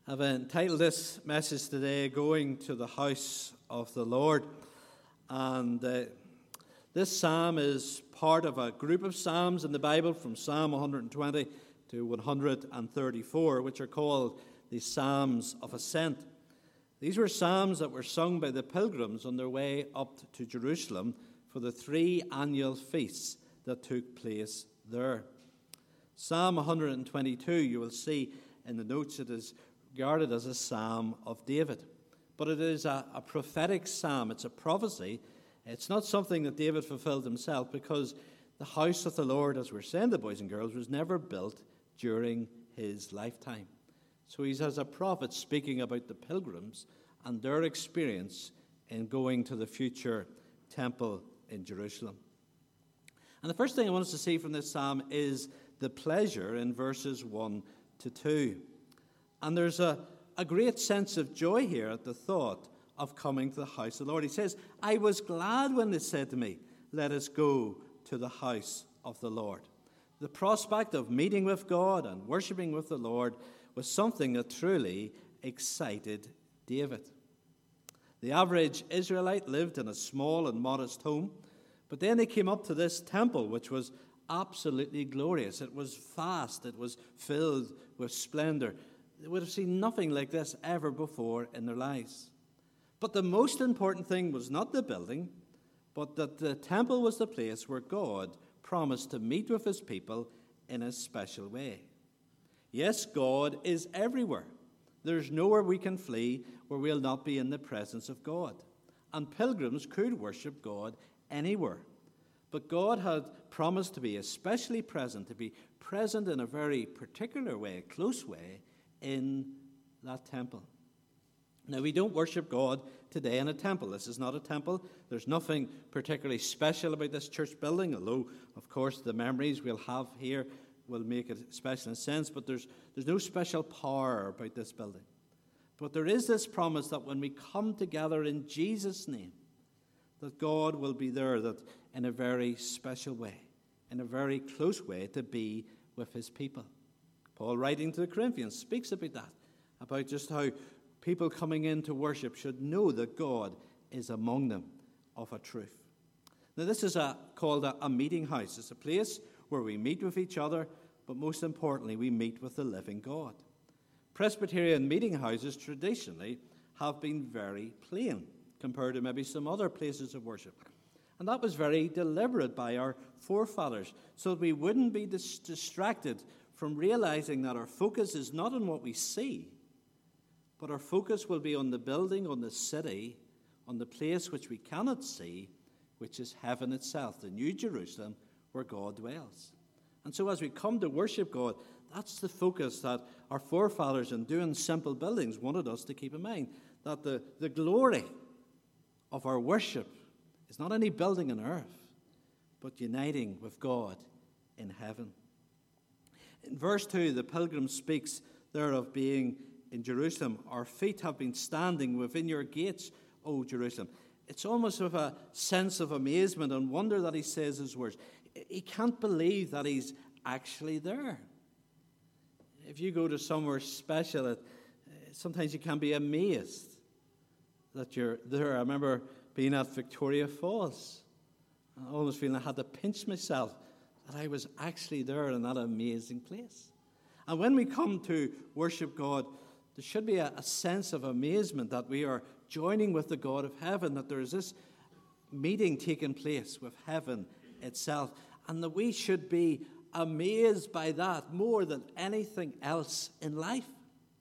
I've entitled this message today, Going to the House of the Lord. And this psalm is part of a group of psalms in the Bible from Psalm 120 to 134, which are called the Psalms of Ascent. These were psalms that were sung by the pilgrims on their way up to Jerusalem for the 3 annual feasts that took place there. Psalm 122, you will see in the notes, it is regarded as a psalm of David. But it is a prophetic psalm. It's a prophecy. It's not something that David fulfilled himself, because the house of the Lord, as we're saying, the boys and girls, was never built during his lifetime. So he's as a prophet speaking about the pilgrims and their experience in going to the future temple in Jerusalem. And the first thing I want us to see from this psalm is the pleasure in verses 1 to 2. And there's a great sense of joy here at the thought of coming to the house of the Lord. He says, I was glad when they said to me, let us go to the house of the Lord. The prospect of meeting with God and worshiping with the Lord was something that truly excited David. The average Israelite lived in a small and modest home, but then they came up to this temple, which was absolutely glorious. It was vast. It was filled with splendor. They would have seen nothing like this ever before in their lives. But the most important thing was not the building, but that the temple was the place where God promised to meet with his people in a special way. Yes, God is everywhere. There's nowhere we can flee where we'll not be in the presence of God. And pilgrims could worship God anywhere. But God had promised to be especially present, to be present in a very particular way, a close way, in that temple. Now, we don't worship God today in a temple. This is not a temple. There's nothing particularly special about this church building, although, of course, the memories we'll have here will make it special in a sense, but there's no special power about this building. But there is this promise that when we come together in Jesus' name, that God will be there, that in a very special way, in a very close way, to be with his people. Paul, writing to the Corinthians, speaks about that, about just how people coming in to worship should know that God is among them of a truth. Now, this is called a meeting house. It's a place where we meet with each other, but most importantly, we meet with the living God. Presbyterian meeting houses traditionally have been very plain compared to maybe some other places of worship. And that was very deliberate by our forefathers, so that we wouldn't be distracted from realizing that our focus is not on what we see, but our focus will be on the building, on the city, on the place which we cannot see, which is heaven itself, the New Jerusalem, where God dwells. And so as we come to worship God, that's the focus that our forefathers, in doing simple buildings, wanted us to keep in mind, that the glory of our worship is not any building on earth, but uniting with God in heaven. In verse 2, the pilgrim speaks there of being in Jerusalem. Our feet have been standing within your gates, O Jerusalem. It's almost with a sense of amazement and wonder that he says his words. He can't believe that he's actually there. If you go to somewhere special, sometimes you can be amazed that you're there. I remember being at Victoria Falls. I almost feeling I had to pinch myself that I was actually there in that amazing place. And when we come to worship God, there should be a sense of amazement that we are joining with the God of heaven, that there is this meeting taking place with heaven itself, and that we should be amazed by that more than anything else in life.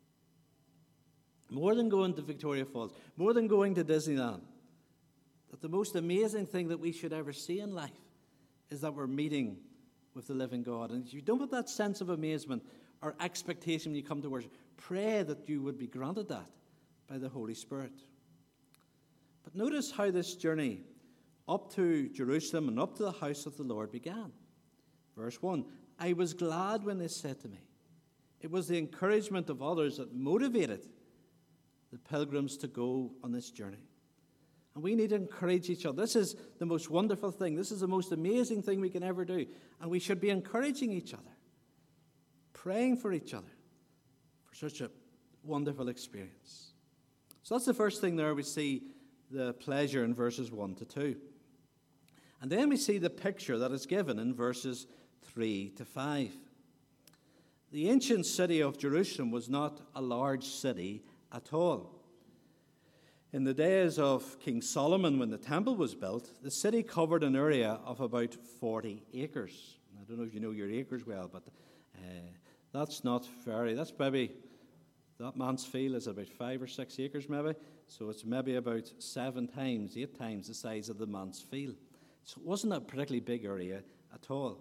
More than going to Victoria Falls, more than going to Disneyland, that the most amazing thing that we should ever see in life is that we're meeting with the living God. And if you don't have that sense of amazement or expectation when you come to worship, pray that you would be granted that by the Holy Spirit. But notice how this journey up to Jerusalem and up to the house of the Lord began. Verse 1, I was glad when they said to me. It was the encouragement of others that motivated the pilgrims to go on this journey. And we need to encourage each other. This is the most wonderful thing. This is the most amazing thing we can ever do. And we should be encouraging each other, praying for each other, for such a wonderful experience. So that's the first thing there. We see the pleasure in verses 1 to 2. And then we see the picture that is given in verses 3 to 5. The ancient city of Jerusalem was not a large city at all. In the days of King Solomon, when the temple was built, the city covered an area of about 40 acres. I don't know if you know your acres well, but that's maybe, that Mansfield is about 5 or 6 acres maybe, so it's maybe about 8 times the size of the Mansfield. So it wasn't a particularly big area at all.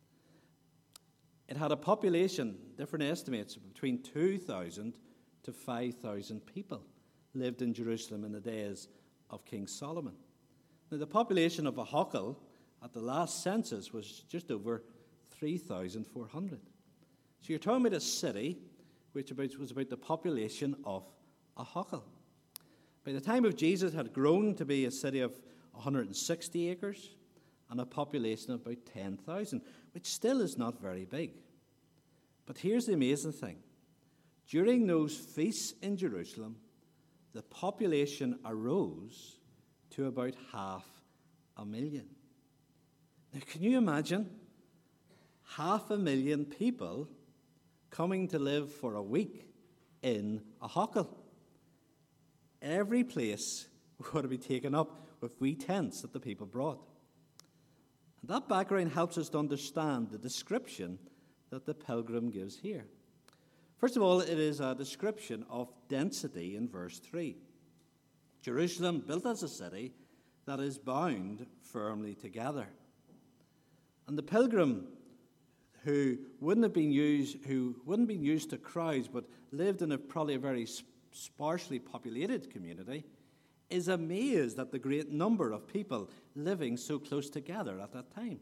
It had a population, different estimates, between 2,000 to 5,000 people lived in Jerusalem in the days of King Solomon. Now, the population of Ahakel at the last census was just over 3,400. So you're talking about a city which was about the population of Ahakel. By the time of Jesus, it had grown to be a city of 160 acres and a population of about 10,000, which still is not very big. But here's the amazing thing. During those feasts in Jerusalem, the population arose to about 500,000. Now, can you imagine 500,000 people coming to live for a week in Ahakel? Every place would to be taken up with wee tents that the people brought. And that background helps us to understand the description that the pilgrim gives here. First of all, it is a description of density in verse 3. Jerusalem built as a city that is bound firmly together. And the pilgrim who wouldn't be used to crowds but lived in probably a very sparsely populated community is amazed at the great number of people living so close together at that time.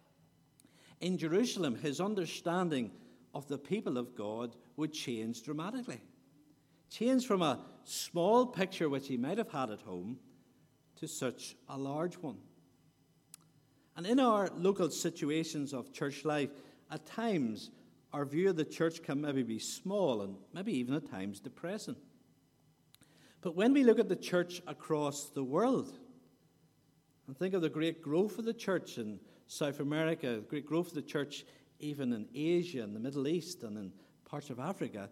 In Jerusalem, his understanding of the people of God would change dramatically. Change from a small picture which he might have had at home to such a large one. And in our local situations of church life, at times our view of the church can maybe be small and maybe even at times depressing. But when we look at the church across the world and think of the great growth of the church in South America, the great growth of the church even in Asia and the Middle East and in parts of Africa,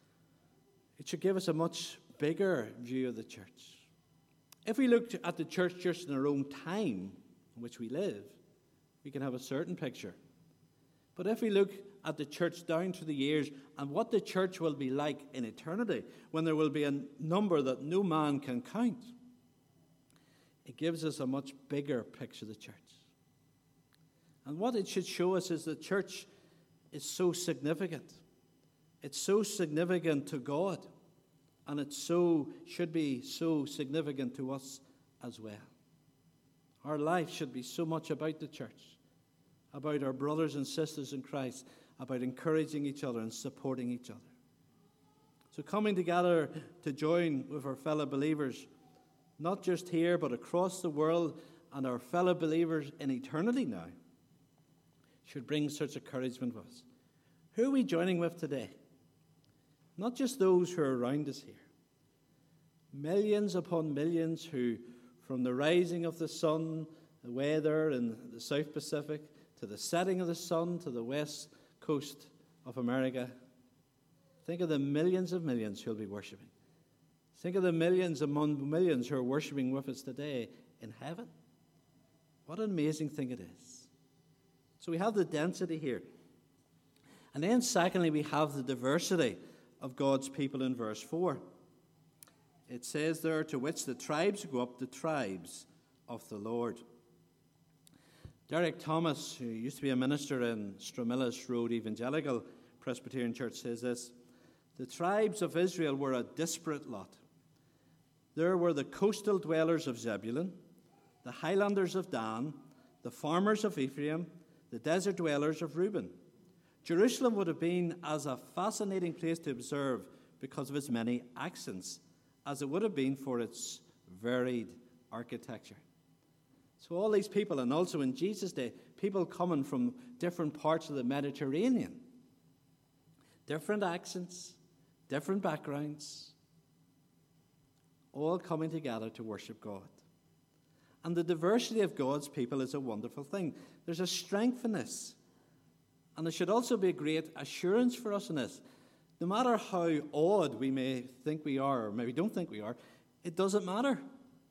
it should give us a much bigger view of the church. If we look at the church just in our own time in which we live, we can have a certain picture. But if we look at the church down through the years and what the church will be like in eternity, when there will be a number that no man can count, it gives us a much bigger picture of the church. And what it should show us is the church is so significant. It's so significant to God, and it should be so significant to us as well. Our life should be so much about the church, about our brothers and sisters in Christ, about encouraging each other and supporting each other. So coming together to join with our fellow believers, not just here but across the world and our fellow believers in eternity now, should bring such encouragement with us. Who are we joining with today? Not just those who are around us here. Millions upon millions who, from the rising of the sun, the weather in the South Pacific, to the setting of the sun, to the west coast of America, think of the millions of millions who will be worshiping. Think of the millions among millions who are worshiping with us today in heaven. What an amazing thing it is. So we have the density here. And then secondly, we have the diversity of God's people in verse 4. It says there, to which the tribes go up, the tribes of the Lord. Derek Thomas, who used to be a minister in Stramillis Road Evangelical Presbyterian Church, says this: the tribes of Israel were a disparate lot. There were the coastal dwellers of Zebulun, the highlanders of Dan, the farmers of Ephraim, the desert dwellers of Reuben. Jerusalem would have been as a fascinating place to observe because of its many accents, as it would have been for its varied architecture. So all these people, and also in Jesus' day, people coming from different parts of the Mediterranean, different accents, different backgrounds, all coming together to worship God. And the diversity of God's people is a wonderful thing. There's a strength in this. And there should also be a great assurance for us in this. No matter how odd we may think we are, or maybe don't think we are, it doesn't matter.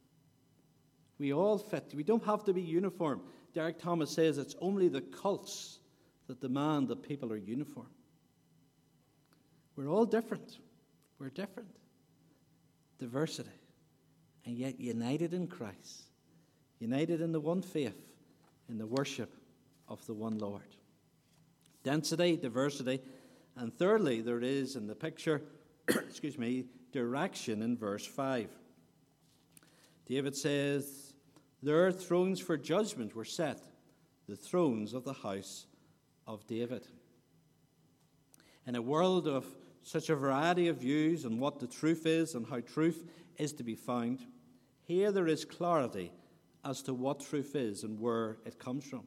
We all fit. We don't have to be uniform. Derek Thomas says it's only the cults that demand that people are uniform. We're all different. We're different. Diversity. And yet united in Christ. United in the one faith, in the worship of the one Lord. Density, diversity, and thirdly, there is in the picture, direction in verse 5. David says, "Their thrones for judgment were set, the thrones of the house of David." In a world of such a variety of views on what the truth is and how truth is to be found, here there is clarity as to what truth is and where it comes from.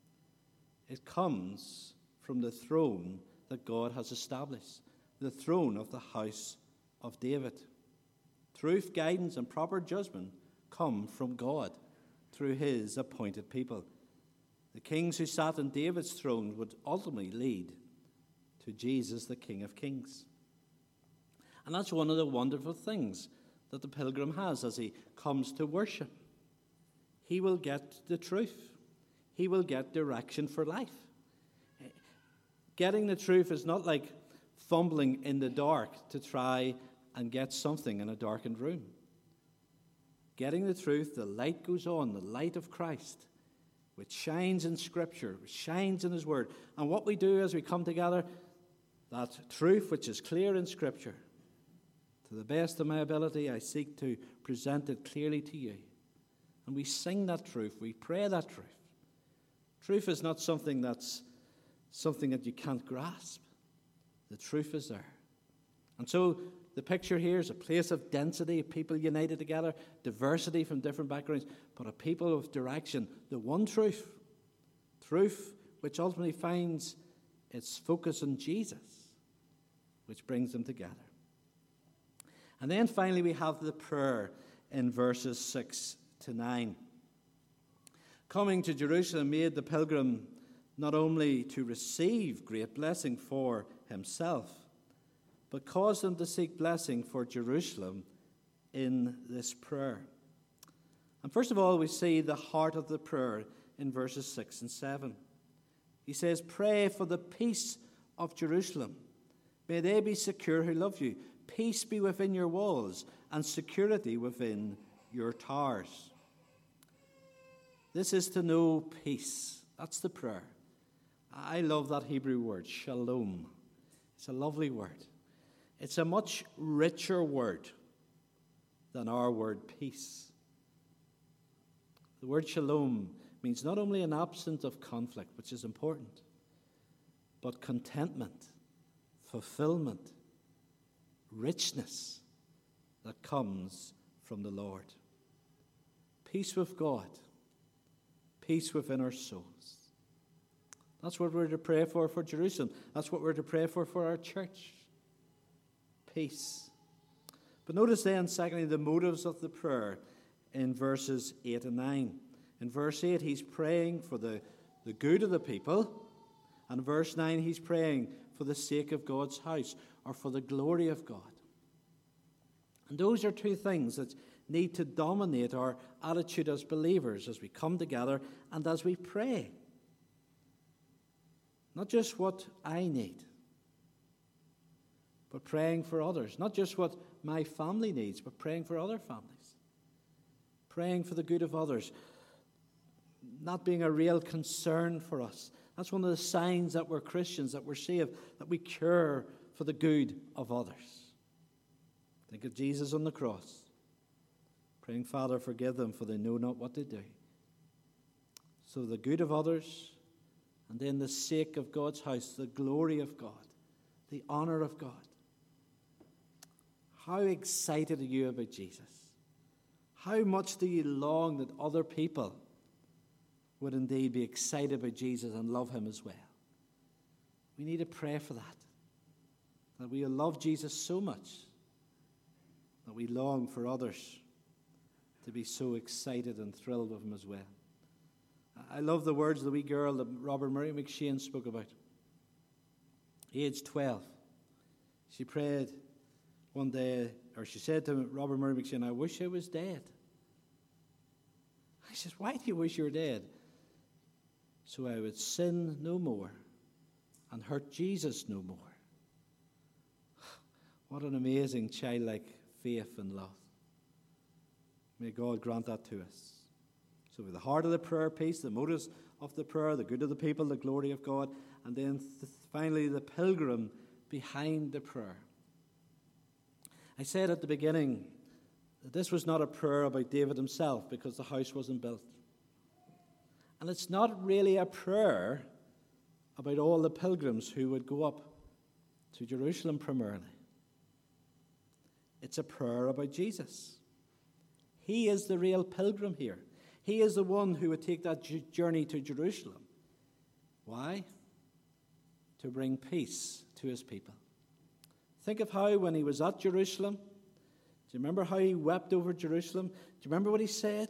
It comes from the throne that God has established, the throne of the house of David. Truth, guidance, and proper judgment come from God through his appointed people. The kings who sat on David's throne would ultimately lead to Jesus, the King of Kings. And that's one of the wonderful things that the pilgrim has as he comes to worship. He will get the truth. He will get direction for life. Getting the truth is not like fumbling in the dark to try and get something in a darkened room. Getting the truth, the light goes on, the light of Christ, which shines in Scripture, which shines in His Word. And what we do as we come together, that truth which is clear in Scripture, to the best of my ability, I seek to present it clearly to you. And we sing that truth, we pray that truth. Truth is not something that you can't grasp. The truth is there. And so the picture here is a place of density, of people united together, diversity from different backgrounds, but a people of direction. The one truth which ultimately finds its focus on Jesus, which brings them together. And then finally we have the prayer in verses 6 to 9. Coming to Jerusalem made the pilgrim not only to receive great blessing for himself, but caused him to seek blessing for Jerusalem in this prayer. And first of all, we see the heart of the prayer in verses 6 and 7. He says, "Pray for the peace of Jerusalem. May they be secure who love you. Peace be within your walls and security within your towers." This is to know peace. That's the prayer. I love that Hebrew word, shalom. It's a lovely word. It's a much richer word than our word peace. The word shalom means not only an absence of conflict, which is important, but contentment, fulfillment, richness that comes from the Lord. Peace with God, peace within our souls. That's what we're to pray for Jerusalem. That's what we're to pray for our church. Peace. But notice then, secondly, the motives of the prayer in verses 8 and 9. In verse 8, he's praying for the good of the people. And in verse 9, he's praying for the sake of God's house, or for the glory of God. And those are two things that need to dominate our attitude as believers as we come together and as we pray. Not just what I need, but praying for others. Not just what my family needs, but praying for other families. Praying for the good of others. Not being a real concern for us. That's one of the signs that we're Christians, that we're saved, that we care for the good of others. Think of Jesus on the cross, praying, "Father, forgive them, for they know not what they do." So the good of others, and then the sake of God's house, the glory of God, the honor of God. How excited are you about Jesus? How much do you long that other people would indeed be excited about Jesus and love him as well? We need to pray for that that we love Jesus so much that we long for others to be so excited and thrilled with him as well. I love the words of the wee girl that Robert Murray McShane spoke about. Age 12. She prayed one day, or she said to Robert Murray McShane, "I wish I was dead." I says, "Why do you wish you were dead?" "So I would sin no more and hurt Jesus no more." What an amazing childlike faith and love. May God grant that to us. So with the heart of the prayer piece, the motives of the prayer, the good of the people, the glory of God, and then finally the pilgrim behind the prayer. I said at the beginning that this was not a prayer about David himself because the house wasn't built. And it's not really a prayer about all the pilgrims who would go up to Jerusalem primarily. It's a prayer about Jesus. He is the real pilgrim here. He is the one who would take that journey to Jerusalem. Why? To bring peace to his people. Think of how when he was at Jerusalem, do you remember how he wept over Jerusalem? Do you remember what he said?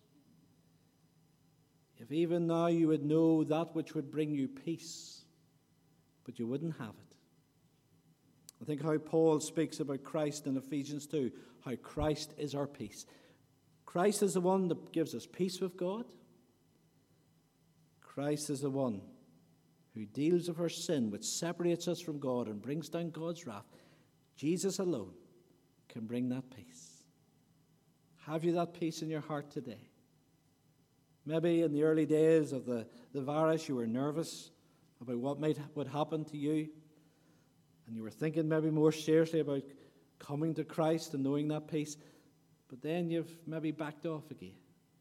"If even now you would know that which would bring you peace, but you wouldn't have it." I think how Paul speaks about Christ in Ephesians 2, how Christ is our peace. Christ is the one that gives us peace with God. Christ is the one who deals with our sin, which separates us from God and brings down God's wrath. Jesus alone can bring that peace. Have you that peace in your heart today? Maybe in the early days of the virus you were nervous about what would happen to you, and you were thinking maybe more seriously about coming to Christ and knowing that peace, but then you've maybe backed off again.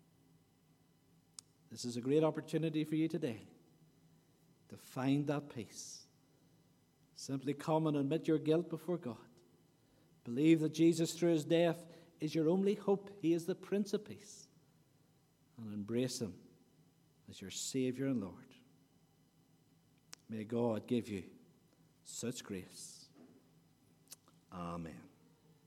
This is a great opportunity for you today to find that peace. Simply come and admit your guilt before God. Believe that Jesus, through his death, is your only hope. He is the Prince of Peace. And embrace him as your Savior and Lord. May God give you such grace. Amen.